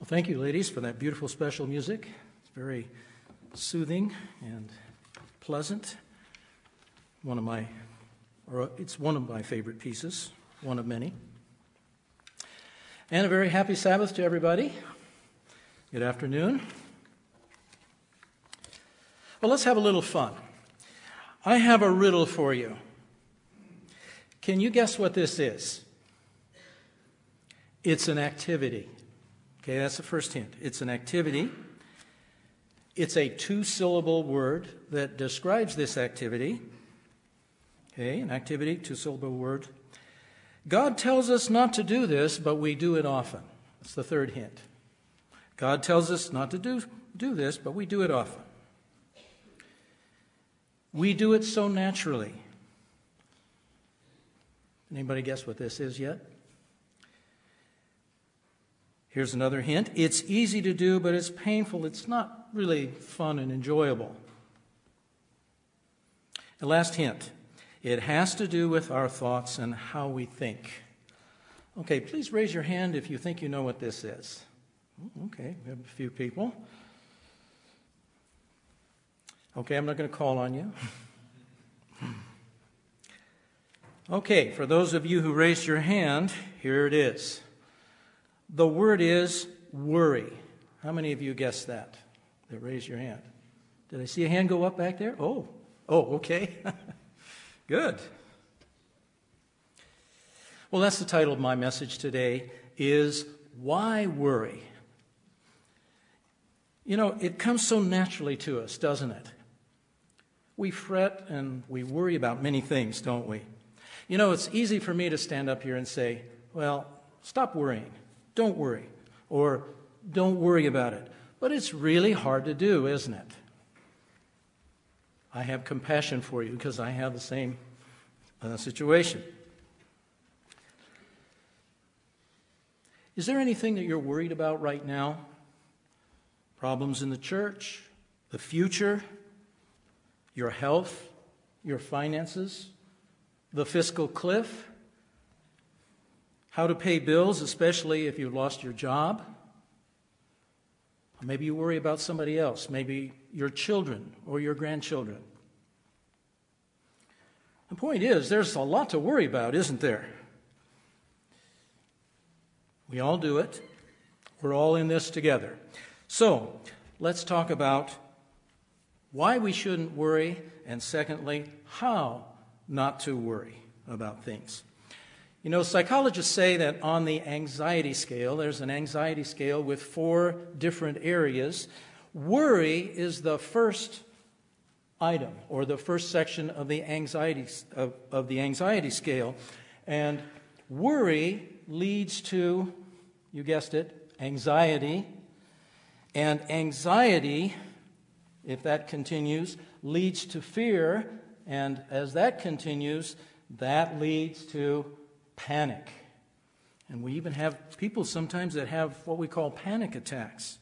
Well, thank you, ladies, for that beautiful special music. It's very soothing and pleasant. It's one of my favorite pieces, one of many. And a very happy Sabbath to everybody. Good afternoon. Well, let's have a little fun. I have a riddle for you. Can you guess what this is? It's an activity. Okay, that's the first hint. It's an activity. It's a two-syllable word that describes this activity. Okay, an activity, two-syllable word. God tells us not to do this, but we do it often. That's the third hint. God tells us not to do this, but we do it often. We do it so naturally. Anybody guess what this is yet? Here's another hint. It's easy to do, but it's painful. It's not really fun and enjoyable. The last hint. It has to do with our thoughts and how we think. Okay, please raise your hand if you think you know what this is. Okay, we have a few people. Okay, I'm not going to call on you. Okay, for those of you who raised your hand, here it is. The word is worry. How many of you guessed that raised your hand? Did I see a hand go up back there? Oh, okay. Good. Well, that's the title of my message today, is Why Worry? You know, it comes so naturally to us, doesn't it? We fret and we worry about many things, don't we? You know, it's easy for me to stand up here and say, well, stop worrying. Don't worry. Or don't worry about it. But it's really hard to do, isn't it? I have compassion for you because I have the same situation. Is there anything that you're worried about right now? Problems in the church, the future, your health, your finances, the fiscal cliff, how to pay bills, especially if you lost your job. Or maybe you worry about somebody else, maybe your children or your grandchildren. The point is, there's a lot to worry about, isn't there? We all do it. We're all in this together. So, let's talk about why we shouldn't worry, and secondly, how not to worry about things. You know, psychologists say that on the anxiety scale, there's an anxiety scale with 4 different areas. Worry is the first item, or the first section of the anxiety scale. And worry leads to, you guessed it, anxiety. And anxiety, if that continues, leads to fear. And as that continues, that leads to panic. And we even have people sometimes that have what we call panic attacks.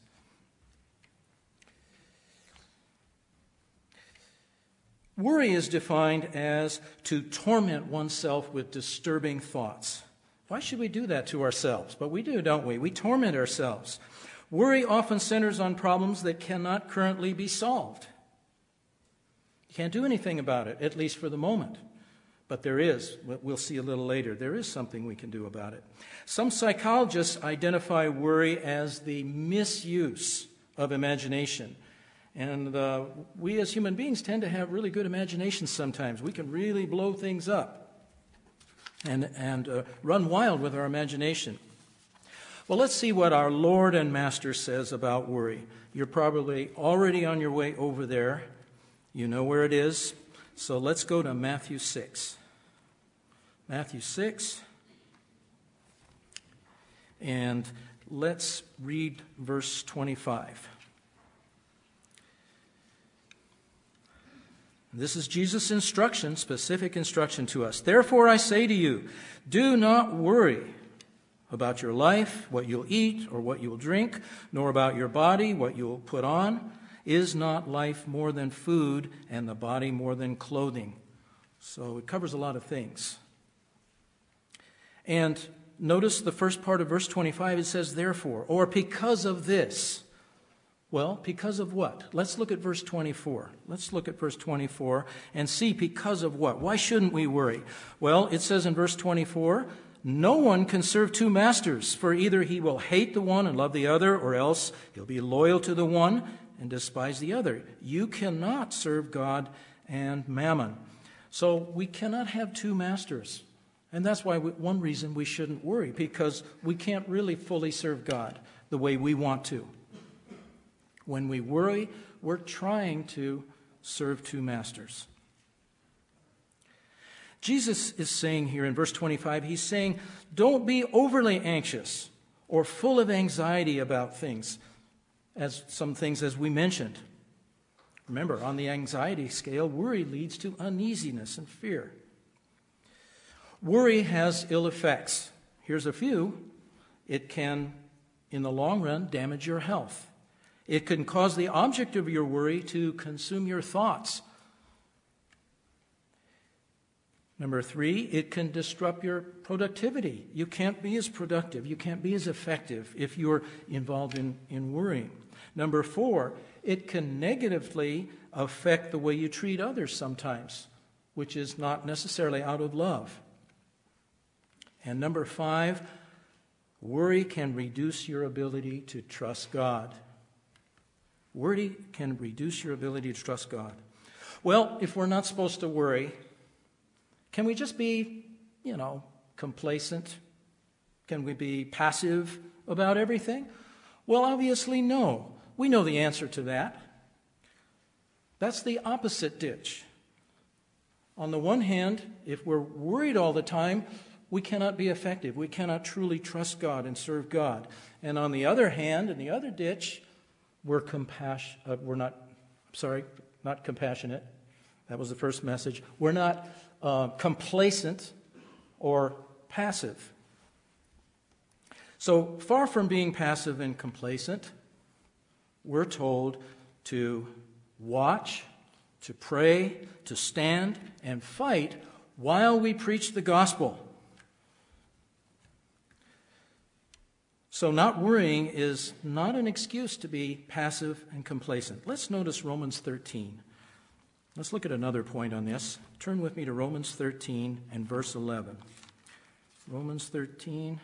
Worry is defined as to torment oneself with disturbing thoughts. Why should we do that to ourselves? But we do, don't we? We torment ourselves. Worry often centers on problems that cannot currently be solved. You can't do anything about it, at least for the moment. But there is, we'll see a little later, there is something we can do about it. Some psychologists identify worry as the misuse of imagination. And we as human beings tend to have really good imaginations sometimes. We can really blow things up and run wild with our imagination. Well, let's see what our Lord and Master says about worry. You're probably already on your way over there. You know where it is. So let's go to Matthew 6. Matthew 6. And let's read verse 25. This is Jesus' instruction, specific instruction to us. Therefore I say to you, do not worry about your life, what you'll eat or what you'll drink, nor about your body, what you'll put on. Is not life more than food, and the body more than clothing? So it covers a lot of things. And notice the first part of verse 25, it says, therefore, or because of this. Well, because of what? Let's look at verse 24. Let's look at verse 24 and see because of what. Why shouldn't we worry? Well, it says in verse 24, no one can serve two masters, for either he will hate the one and love the other, or else he'll be loyal to the one and despise the other. You cannot serve God and mammon. So we cannot have two masters. And that's why one reason we shouldn't worry, because we can't really fully serve God the way we want to. When we worry, we're trying to serve two masters. Jesus is saying here in verse 25, he's saying, don't be overly anxious or full of anxiety about things, as some things as we mentioned. Remember, on the anxiety scale, worry leads to uneasiness and fear. Worry has ill effects. Here's a few. It can, in the long run, damage your health. It can cause the object of your worry to consume your thoughts. Number 3, it can disrupt your productivity. You can't be as productive. You can't be as effective if you're involved in worrying. Number 4, it can negatively affect the way you treat others sometimes, which is not necessarily out of love. And number 5, worry can reduce your ability to trust God. Worry can reduce your ability to trust God. Well, if we're not supposed to worry, can we just be, complacent? Can we be passive about everything? Well, obviously no. We know the answer to that. That's the opposite ditch. On the one hand, if we're worried all the time, we cannot be effective. We cannot truly trust God and serve God. And on the other hand, in the other ditch, not compassionate. That was the first message. We're not complacent or passive. So far from being passive and complacent, we're told to watch, to pray, to stand and fight while we preach the gospel. So not worrying is not an excuse to be passive and complacent. Let's notice Romans 13. Let's look at another point on this. Turn with me to Romans 13 and verse 11. Romans 13.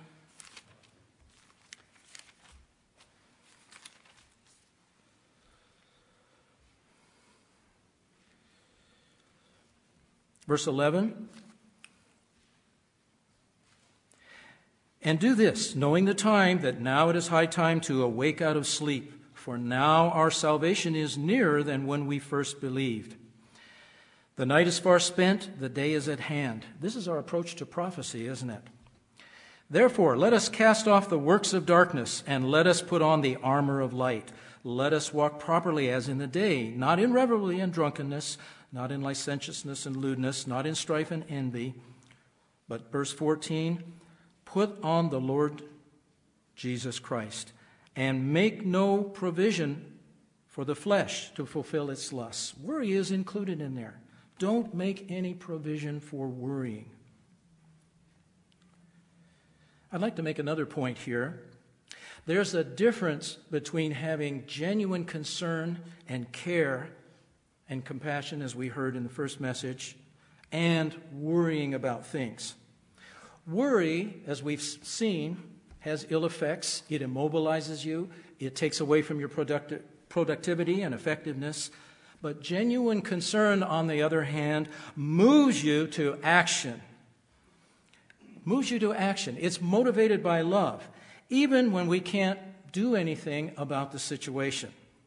Verse 11. And do this, knowing the time, that now it is high time to awake out of sleep, for now our salvation is nearer than when we first believed. The night is far spent, the day is at hand. This is our approach to prophecy, isn't it? Therefore, let us cast off the works of darkness, and let us put on the armor of light. Let us walk properly as in the day, not in revelry and drunkenness, not in licentiousness and lewdness, not in strife and envy. But verse 14, put on the Lord Jesus Christ, and make no provision for the flesh to fulfill its lusts. Worry is included in there. Don't make any provision for worrying. I'd like to make another point here. There's a difference between having genuine concern and care and compassion, as we heard in the first message, and worrying about things. Worry, as we've seen, has ill effects. It immobilizes you. It takes away from your productivity and effectiveness. But genuine concern, on the other hand, moves you to action. Moves you to action. It's motivated by love, even when we can't do anything about the situation.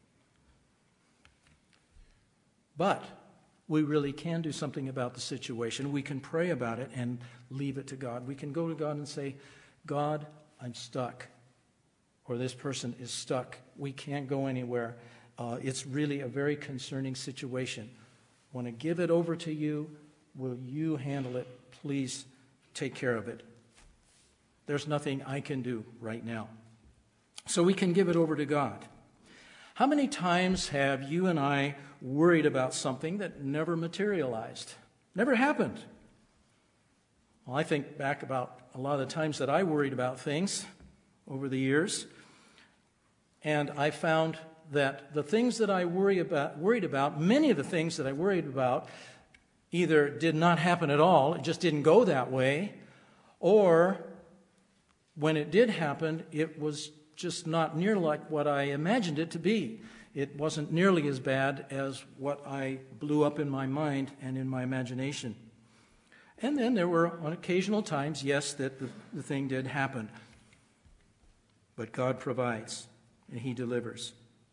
But we really can do something about the situation. We can pray about it and leave it to God. We can go to God and say, God, I'm stuck. Or this person is stuck. We can't go anywhere. It's really a very concerning situation. I want to give it over to you. Will you handle it? Please take care of it. There's nothing I can do right now. So we can give it over to God. How many times have you and I worried about something that never materialized? Never happened. Well, I think back about a lot of the times that I worried about things over the years, and I found that the things that I worried about, many of the things that I worried about either did not happen at all, it just didn't go that way, or when it did happen, it was just not near like what I imagined it to be. It wasn't nearly as bad as what I blew up in my mind and in my imagination. And then there were on occasional times, yes, that the thing did happen. But God provides and He delivers.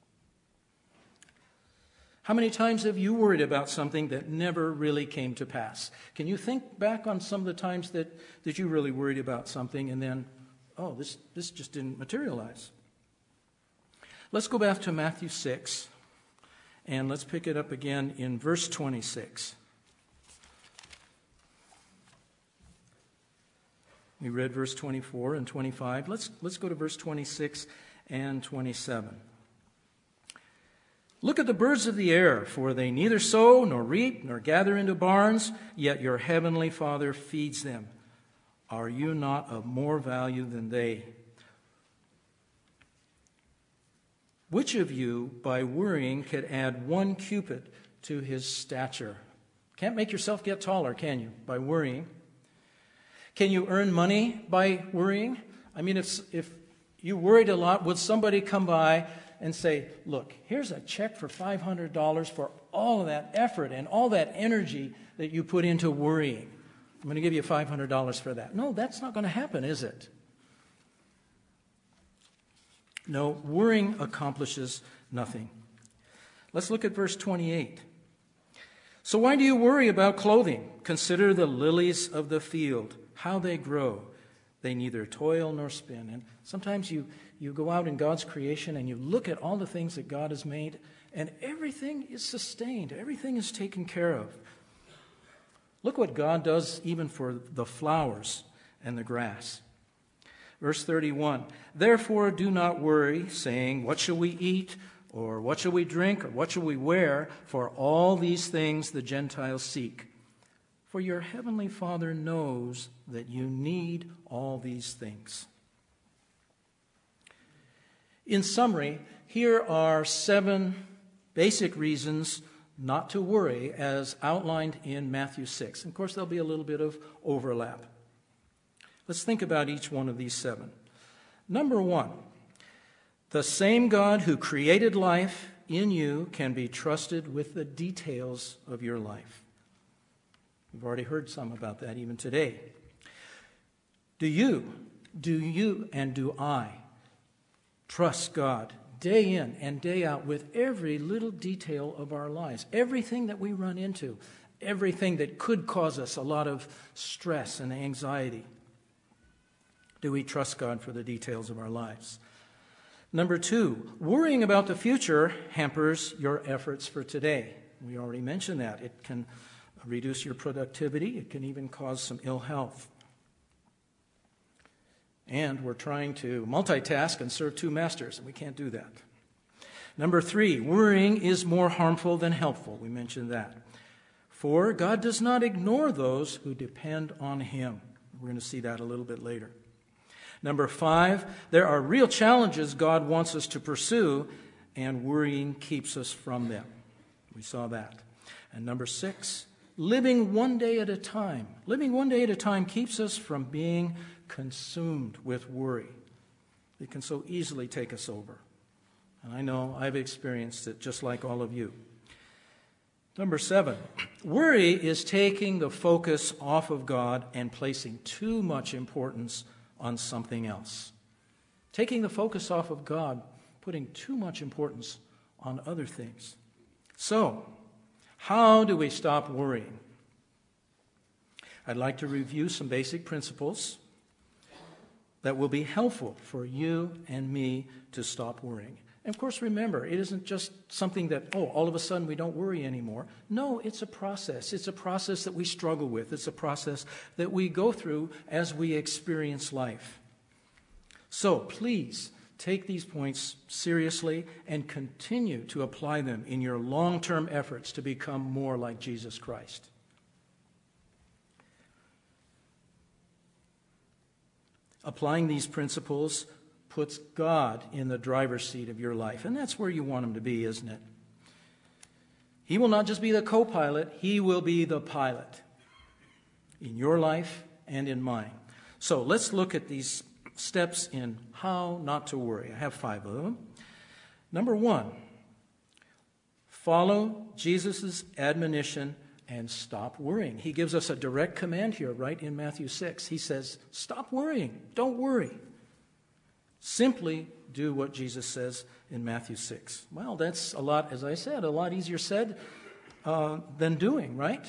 How many times have you worried about something that never really came to pass? Can you think back on some of the times that you really worried about something and then, oh, this just didn't materialize? Let's go back to Matthew 6, and let's pick it up again in verse 26. We read verse 24 and 25. Let's go to verse 26 and 27. Look at the birds of the air, for they neither sow nor reap nor gather into barns, yet your heavenly Father feeds them. Are you not of more value than they? Which of you, by worrying, could add 1 cubit to his stature? Can't make yourself get taller, can you, by worrying? Can you earn money by worrying? I mean, if you worried a lot, would somebody come by and say, look, here's a check for $500 for all of that effort and all that energy that you put into worrying. I'm going to give you $500 for that. No, that's not going to happen, is it? No, worrying accomplishes nothing. Let's look at verse 28. So why do you worry about clothing? Consider the lilies of the field, how they grow. They neither toil nor spin. And sometimes you go out in God's creation and you look at all the things that God has made, and everything is sustained. Everything is taken care of. Look what God does even for the flowers and the grass. Verse 31, therefore do not worry, saying, what shall we eat, or what shall we drink, or what shall we wear? For all these things the Gentiles seek. For your heavenly Father knows that you need all these things. In summary, here are 7 basic reasons not to worry as outlined in Matthew 6. And of course, there'll be a little bit of overlap. Let's think about each one of these 7. Number 1, the same God who created life in you can be trusted with the details of your life. We've already heard some about that even today. Do you, and do I trust God day in and day out with every little detail of our lives? Everything that we run into, everything that could cause us a lot of stress and anxiety. Do we trust God for the details of our lives? Number 2, worrying about the future hampers your efforts for today. We already mentioned that. It can reduce your productivity. It can even cause some ill health. And we're trying to multitask and serve 2 masters, and we can't do that. Number 3, worrying is more harmful than helpful. We mentioned that. 4, God does not ignore those who depend on Him. We're going to see that a little bit later. Number 5, there are real challenges God wants us to pursue, and worrying keeps us from them. We saw that. And number 6, living one day at a time. Living one day at a time keeps us from being consumed with worry. It can so easily take us over. And I know I've experienced it just like all of you. Number 7, worry is taking the focus off of God and placing too much importance on something else. Taking the focus off of God, putting too much importance on other things. So, how do we stop worrying? I'd like to review some basic principles that will be helpful for you and me to stop worrying. And of course, remember, it isn't just something that, all of a sudden we don't worry anymore. No, it's a process. It's a process that we struggle with. It's a process that we go through as we experience life. So please take these points seriously and continue to apply them in your long-term efforts to become more like Jesus Christ. Applying these principles puts God in the driver's seat of your life. And that's where you want him to be, isn't it? He will not just be the co-pilot, he will be the pilot in your life and in mine. So let's look at these steps in how not to worry. I have 5 of them. Number 1, follow Jesus' admonition and stop worrying. He gives us a direct command here, right in Matthew 6. He says, stop worrying. Don't worry. Simply do what Jesus says in Matthew 6. Well, that's a lot, as I said, a lot easier said than doing, right?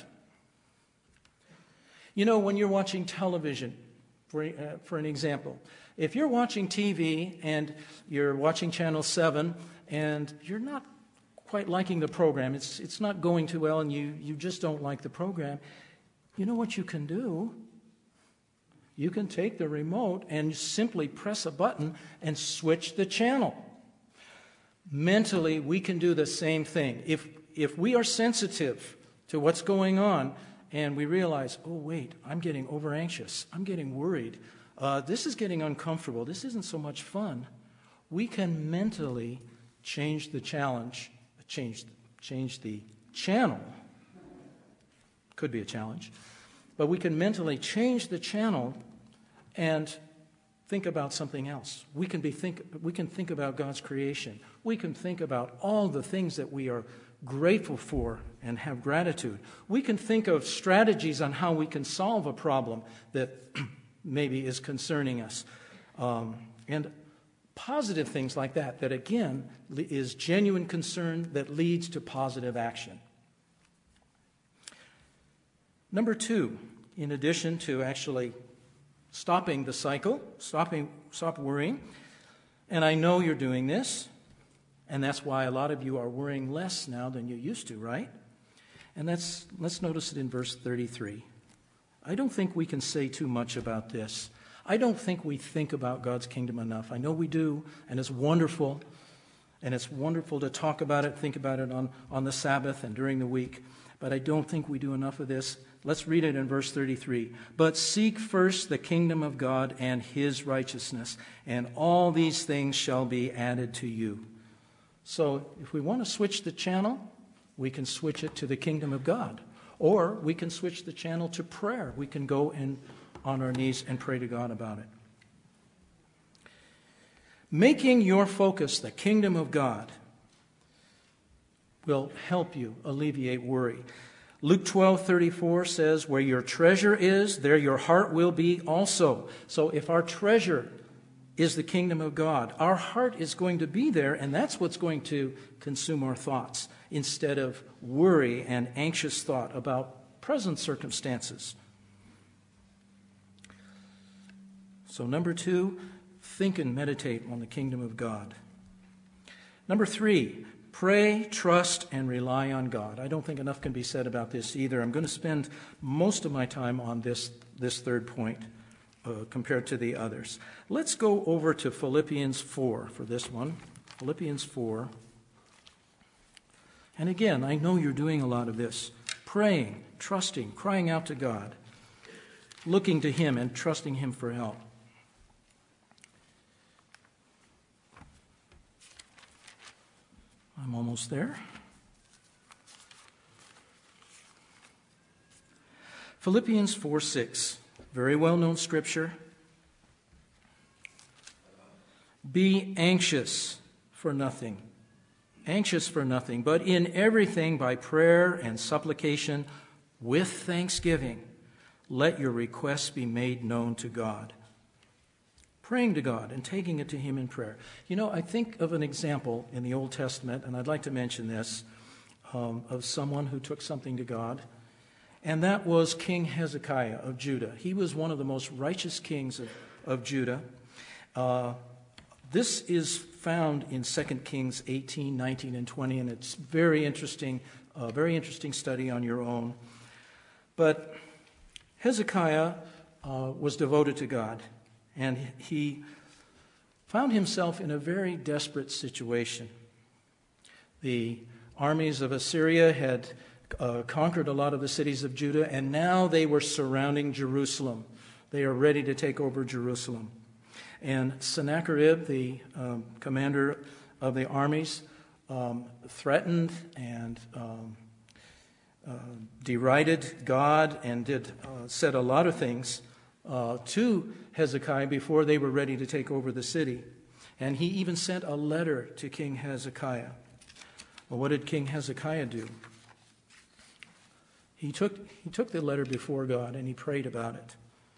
You know, when you're watching television, for an example, if you're watching TV and you're watching Channel 7 and you're not quite liking the program, it's not going too well and you just don't like the program, you know what you can do? You can take the remote and simply press a button and switch the channel. Mentally, we can do the same thing. If we are sensitive to what's going on and we realize, oh wait, I'm getting over anxious, I'm getting worried, this is getting uncomfortable, this isn't so much fun, we can mentally change the challenge, change the channel. Could be a challenge. But we can mentally change the channel and think about something else. We can think about God's creation. We can think about all the things that we are grateful for and have gratitude. We can think of strategies on how we can solve a problem that maybe is concerning us. And positive things like that again is genuine concern that leads to positive action. Number 2, in addition to actually stopping the cycle, stop worrying, and I know you're doing this, and that's why a lot of you are worrying less now than you used to, right? And let's notice it in verse 33. I don't think we can say too much about this. I don't think we think about God's kingdom enough. I know we do, and it's wonderful to talk about it, think about it on the Sabbath and during the week, but I don't think we do enough of this. Let's read it in verse 33. But seek first the kingdom of God and his righteousness, and all these things shall be added to you. So if we want to switch the channel, we can switch it to the kingdom of God. Or we can switch the channel to prayer. We can go on our knees and pray to God about it. Making your focus the kingdom of God will help you alleviate worry. Luke 12:34 says, where your treasure is, there your heart will be also. So if our treasure is the kingdom of God, our heart is going to be there, and that's what's going to consume our thoughts instead of worry and anxious thought about present circumstances. So number 2, think and meditate on the kingdom of God. Number 3, pray, trust, and rely on God. I don't think enough can be said about this either. I'm going to spend most of my time on this third point compared to the others. Let's go over to Philippians 4 for this one. Philippians 4. And again, I know you're doing a lot of this. Praying, trusting, crying out to God, looking to him and trusting him for help. I'm almost there. Philippians 4:6, very well-known scripture. Be anxious for nothing, but in everything by prayer and supplication with thanksgiving, let your requests be made known to God. Praying to God and taking it to him in prayer. You know, I think of an example in the Old Testament, and I'd like to mention this, of someone who took something to God, and that was King Hezekiah of Judah. He was one of the most righteous kings of Judah. This is found in 2 Kings 18, 19, and 20, and it's very interesting study on your own. But Hezekiah was devoted to God. And he found himself in a very desperate situation. The armies of Assyria had conquered a lot of the cities of Judah, and now they were surrounding Jerusalem. They are ready to take over Jerusalem. And Sennacherib, the commander of the armies, threatened and derided God and said a lot of things to Hezekiah before they were ready to take over the city. And he even sent a letter to King Hezekiah. Well, what did King Hezekiah do? He took the letter before God and he prayed about it.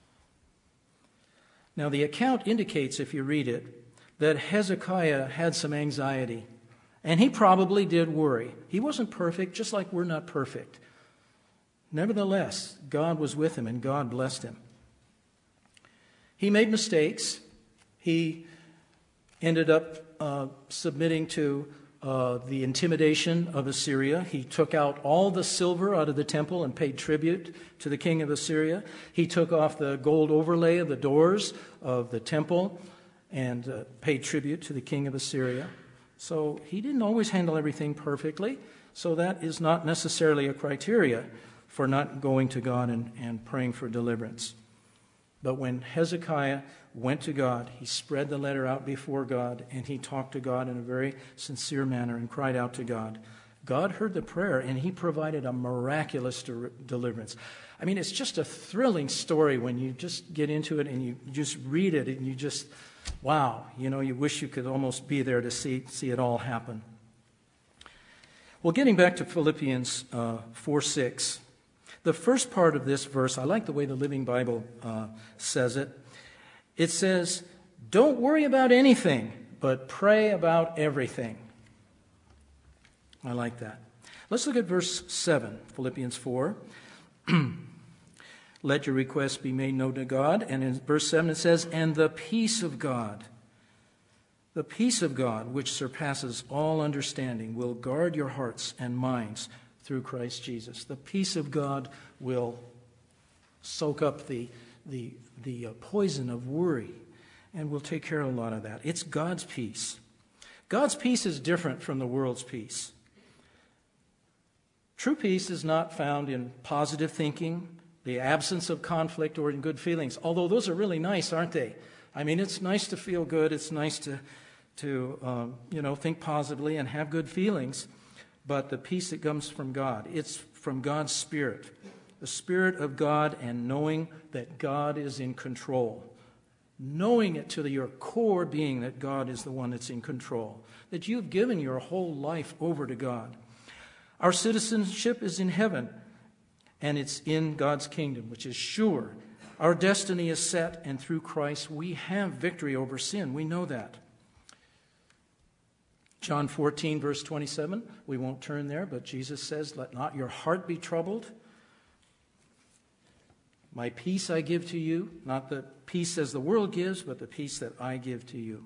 Now, the account indicates, if you read it, that Hezekiah had some anxiety. And he probably did worry. He wasn't perfect, just like we're not perfect. Nevertheless, God was with him and God blessed him. He made mistakes. He ended up submitting to the intimidation of Assyria. He took out all the silver out of the temple and paid tribute to the king of Assyria. He took off the gold overlay of the doors of the temple and paid tribute to the king of Assyria. So he didn't always handle everything perfectly. So that is not necessarily a criteria for not going to God and praying for deliverance. But when Hezekiah went to God, he spread the letter out before God, and he talked to God in a very sincere manner and cried out to God. God heard the prayer, and he provided a miraculous deliverance. I mean, it's just a thrilling story when you just get into it and you just read it, and you just, wow, you wish you could almost be there to see it all happen. Well, getting back to Philippians 4:6, the first part of this verse, I like the way the Living Bible says it. It says, don't worry about anything, but pray about everything. I like that. Let's look at verse 7, Philippians 4. Let your requests be made known to God. And in verse 7 it says, and the peace of God, which surpasses all understanding, will guard your hearts and minds through Christ Jesus. The peace of God will soak up the poison of worry, and will take care of a lot of that. It's God's peace. God's peace is different from the world's peace. True peace is not found in positive thinking, the absence of conflict, or in good feelings, although those are really nice, aren't they? I mean, it's nice to feel good. It's nice to think positively and have good feelings. But the peace that comes from God, it's from God's Spirit. The Spirit of God, and knowing that God is in control. Knowing it to your core being that God is the one that's in control. That you've given your whole life over to God. Our citizenship is in heaven, and it's in God's kingdom, which is sure. Our destiny is set, and through Christ we have victory over sin. We know that. John 14, verse 27, we won't turn there, but Jesus says, let not your heart be troubled. My peace I give to you, not the peace as the world gives, but the peace that I give to you.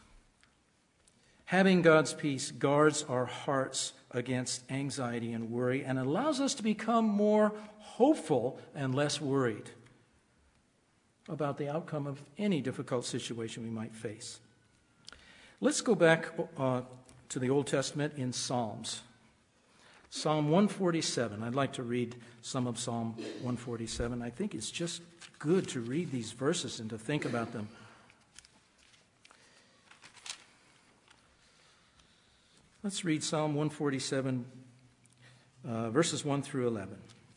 Having God's peace guards our hearts against anxiety and worry and allows us to become more hopeful and less worried about the outcome of any difficult situation we might face. Let's go back to the Old Testament in Psalms. Psalm 147. I'd like to read some of Psalm 147. I think it's just good to read these verses and to think about them. Let's read Psalm 147, verses 1 through 11.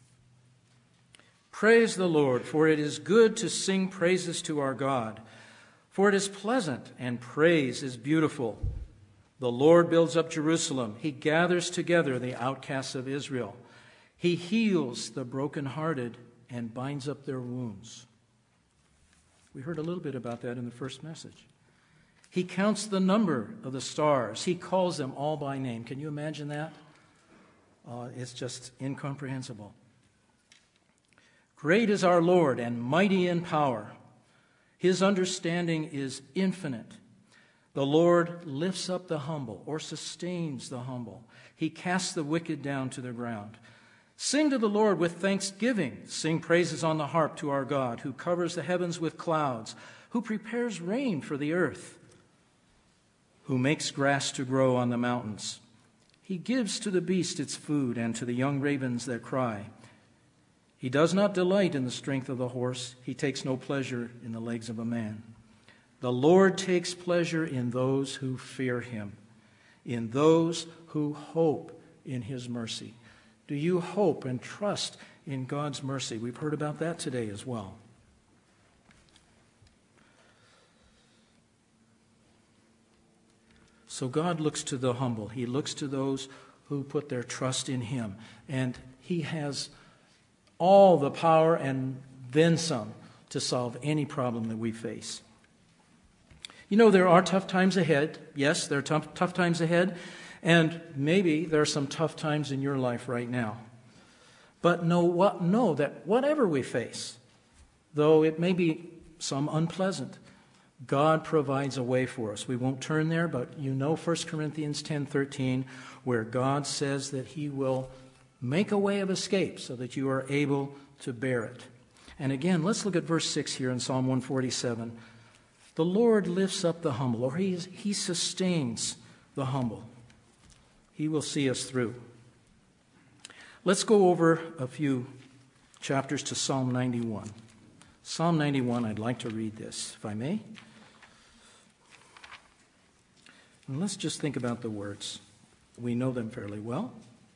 Praise the Lord, for it is good to sing praises to our God, for it is pleasant and praise is beautiful. The Lord builds up Jerusalem. He gathers together the outcasts of Israel. He heals the brokenhearted and binds up their wounds. We heard a little bit about that in the first message. He counts the number of the stars. He calls them all by name. Can you imagine that? It's just incomprehensible. Great is our Lord and mighty in power. His understanding is infinite. The Lord lifts up the humble, or sustains the humble. He casts the wicked down to the ground. Sing to the Lord with thanksgiving. Sing praises on the harp to our God, who covers the heavens with clouds, who prepares rain for the earth, who makes grass to grow on the mountains. He gives to the beast its food, and to the young ravens their cry. He does not delight in the strength of the horse. He takes no pleasure in the legs of a man. The Lord takes pleasure in those who fear him, in those who hope in his mercy. Do you hope and trust in God's mercy? We've heard about that today as well. So God looks to the humble. He looks to those who put their trust in him. And he has all the power and then some to solve any problem that we face. You know, there are tough times ahead. Yes, there are tough times ahead. And maybe there are some tough times in your life right now. But know that whatever we face, though it may be some unpleasant, God provides a way for us. We won't turn there, but you know 1 Corinthians 10:13, where God says that he will make a way of escape so that you are able to bear it. And again, let's look at verse 6 here in Psalm 147. The Lord lifts up the humble, or he sustains the humble. He will see us through. Let's go over a few chapters to Psalm 91. Psalm 91, I'd like to read this, if I may. And let's just think about the words. We know them fairly well.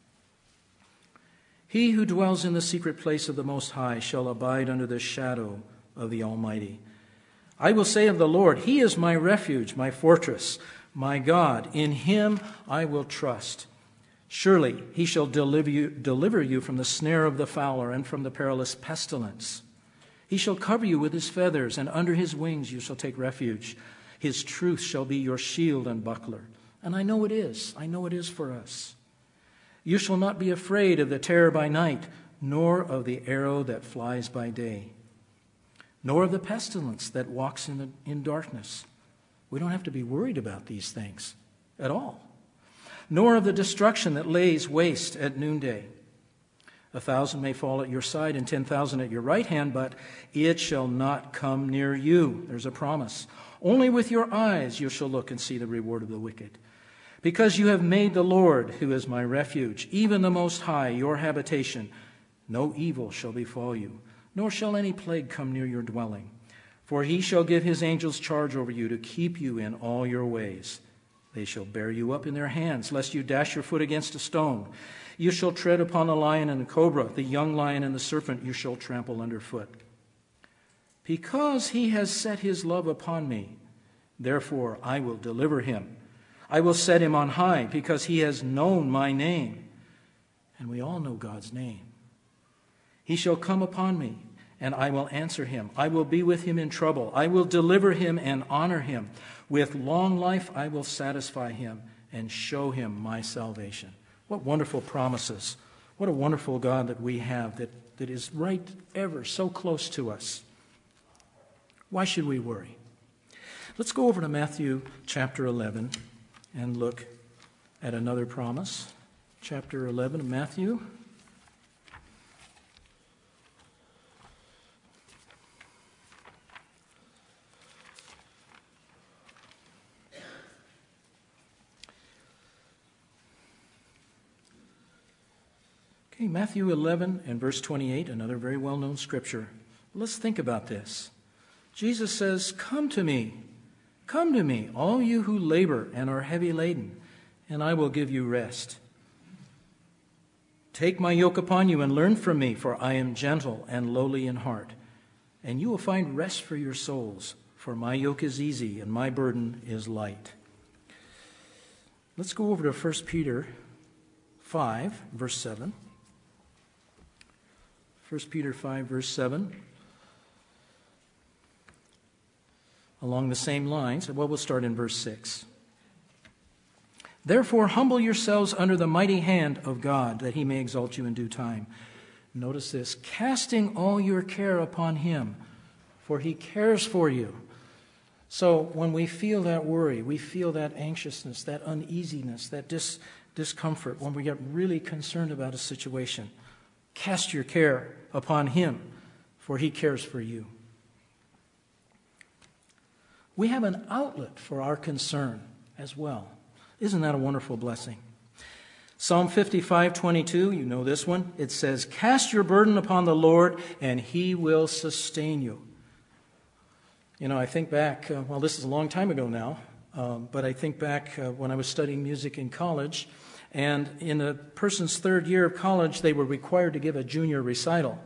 He who dwells in the secret place of the Most High shall abide under the shadow of the Almighty. I will say of the Lord, he is my refuge, my fortress, my God. In him I will trust. Surely he shall deliver you from the snare of the fowler and from the perilous pestilence. He shall cover you with his feathers, and under his wings you shall take refuge. His truth shall be your shield and buckler. And I know it is. I know it is for us. You shall not be afraid of the terror by night, nor of the arrow that flies by day, nor of the pestilence that walks in darkness. We don't have to be worried about these things at all. Nor of the destruction that lays waste at noonday. 1,000 may fall at your side and 10,000 at your right hand, but it shall not come near you. There's a promise. Only with your eyes you shall look and see the reward of the wicked. Because you have made the Lord, who is my refuge, even the Most High, your habitation, no evil shall befall you, nor shall any plague come near your dwelling. For he shall give his angels charge over you to keep you in all your ways. They shall bear you up in their hands, lest you dash your foot against a stone. You shall tread upon the lion and the cobra, the young lion and the serpent you shall trample underfoot. Because he has set his love upon me, therefore I will deliver him. I will set him on high, because he has known my name. And we all know God's name. He shall come upon me, and I will answer him. I will be with him in trouble. I will deliver him and honor him. With long life I will satisfy him and show him my salvation. What wonderful promises. What a wonderful God that we have that is right ever so close to us. Why should we worry? Let's go over to Matthew chapter 11 and look at another promise. Chapter 11 of Matthew. Okay, Matthew 11 and verse 28, another very well-known scripture. Let's think about this. Jesus says, come to me, all you who labor and are heavy laden, and I will give you rest. Take my yoke upon you and learn from me, for I am gentle and lowly in heart, and you will find rest for your souls, for my yoke is easy and my burden is light. Let's go over to 1 Peter 5, verse 7. 1 Peter 5, verse 7. Along the same lines, well, we'll start in verse 6. Therefore, humble yourselves under the mighty hand of God, that he may exalt you in due time. Notice this, casting all your care upon him, for he cares for you. So when we feel that worry, we feel that anxiousness, that uneasiness, that discomfort, when we get really concerned about a situation, cast your care upon him, for he cares for you. We have an outlet for our concern as well. Isn't that a wonderful blessing? Psalm 55:22, you know this one. It says, cast your burden upon the Lord, and he will sustain you. I think back, this is a long time ago now, but I think back when I was studying music in college, and in a person's third year of college, they were required to give a junior recital.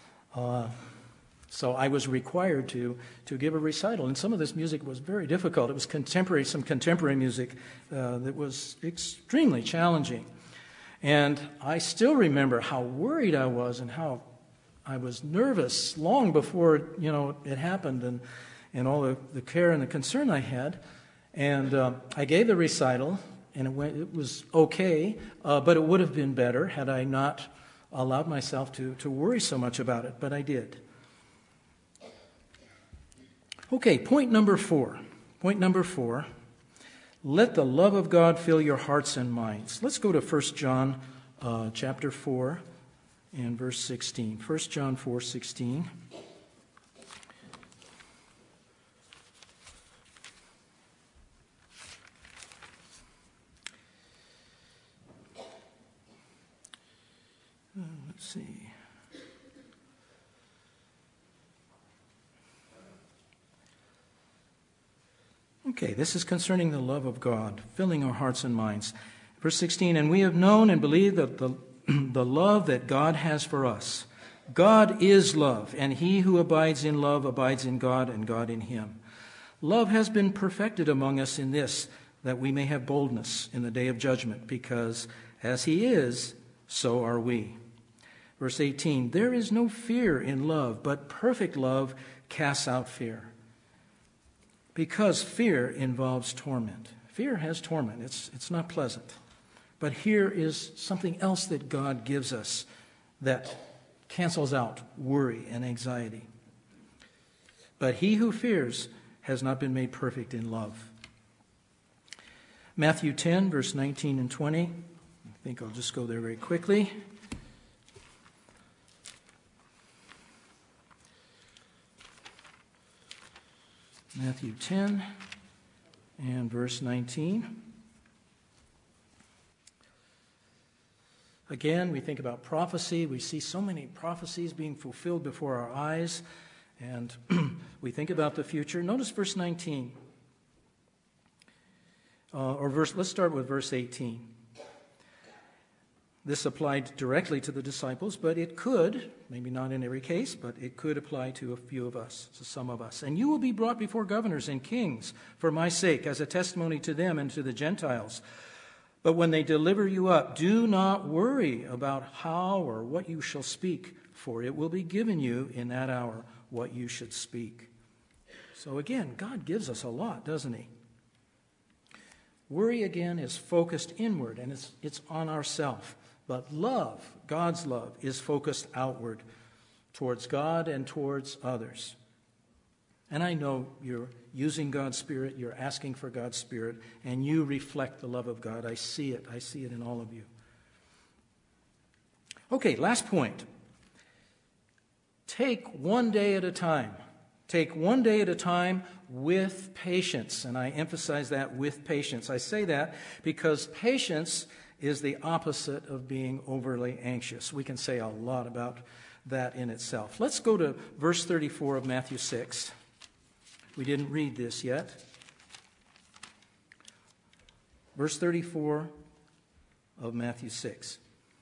So I was required to give a recital, and some of this music was very difficult. It was some contemporary music that was extremely challenging. And I still remember how worried I was and how I was nervous long before it happened, and all the care and the concern I had. And I gave the recital, and it was okay, but it would have been better had I not allowed myself to worry so much about it, but I did. Okay, point number 4. Point number 4. Let the love of God fill your hearts and minds. Let's go to 1 John chapter 4 and verse 16. 1 John 4:16. Let's see. Okay, this is concerning the love of God, filling our hearts and minds. Verse 16, and we have known and believed that the love that God has for us. God is love, and he who abides in love abides in God, and God in him. Love has been perfected among us in this, that we may have boldness in the day of judgment, because as he is, so are we. Verse 18, there is no fear in love, but perfect love casts out fear. Because fear involves torment. Fear has torment. It's not pleasant. But here is something else that God gives us that cancels out worry and anxiety. But he who fears has not been made perfect in love. Matthew 10, verse 19 and 20. I think I'll just go there very quickly. Matthew 10 and verse 19. Again, we think about prophecy. We see so many prophecies being fulfilled before our eyes, and we think about the future. Notice verse 19. Let's start with verse 18. This applied directly to the disciples, but it could, maybe not in every case, but it could apply to a few of us, to some of us. And you will be brought before governors and kings for my sake, as a testimony to them and to the Gentiles. But when they deliver you up, do not worry about how or what you shall speak, for it will be given you in that hour what you should speak. So again, God gives us a lot, doesn't he? Worry, again, is focused inward, and it's on ourself. But love, God's love, is focused outward towards God and towards others. And I know you're using God's Spirit, you're asking for God's Spirit, and you reflect the love of God. I see it. I see it in all of you. Okay, last point. Take one day at a time. Take one day at a time with patience. And I emphasize that, with patience. I say that because patience is the opposite of being overly anxious. We can say a lot about that in itself. Let's go to verse 34 of Matthew 6. We didn't read this yet. Verse 34 of Matthew 6.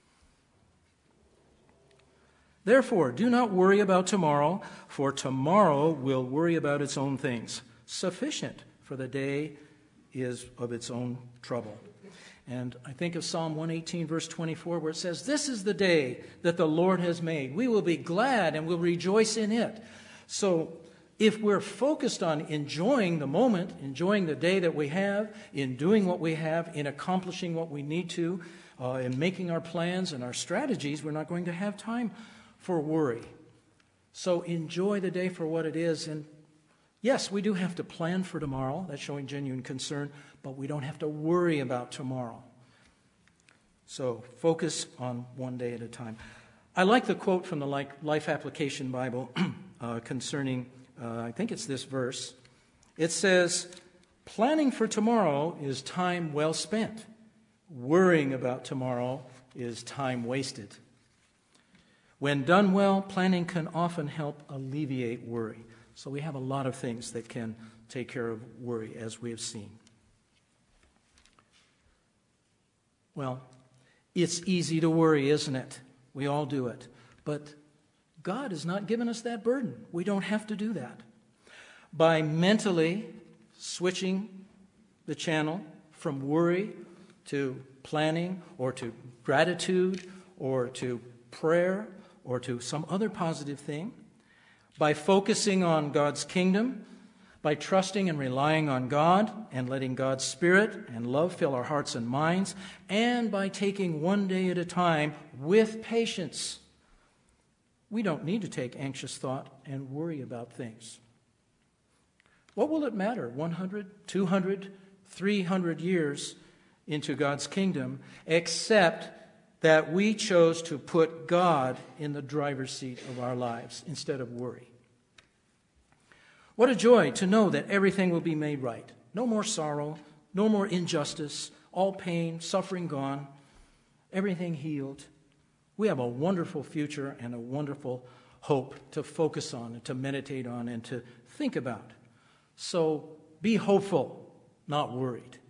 Therefore, do not worry about tomorrow, for tomorrow will worry about its own things. Sufficient for the day is of its own trouble. And I think of Psalm 118, verse 24, where it says, this is the day that the Lord has made. We will be glad and will rejoice in it. So if we're focused on enjoying the moment, enjoying the day that we have, in doing what we have, in accomplishing what we need to, in making our plans and our strategies, we're not going to have time for worry. So enjoy the day for what it is. And yes, we do have to plan for tomorrow. That's showing genuine concern. But we don't have to worry about tomorrow. So focus on one day at a time. I like the quote from the Life Application Bible concerning, I think it's this verse. It says, planning for tomorrow is time well spent. Worrying about tomorrow is time wasted. When done well, planning can often help alleviate worry. So we have a lot of things that can take care of worry, as we have seen. Well, it's easy to worry, isn't it? We all do it. But God has not given us that burden. We don't have to do that. By mentally switching the channel from worry to planning or to gratitude or to prayer or to some other positive thing, by focusing on God's kingdom, by trusting and relying on God and letting God's Spirit and love fill our hearts and minds, and by taking one day at a time with patience, we don't need to take anxious thought and worry about things. What will it matter 100, 200, 300 years into God's kingdom, except that we chose to put God in the driver's seat of our lives instead of worry? What a joy to know that everything will be made right. No more sorrow, no more injustice, all pain, suffering gone, everything healed. We have a wonderful future and a wonderful hope to focus on and to meditate on and to think about. So be hopeful, not worried.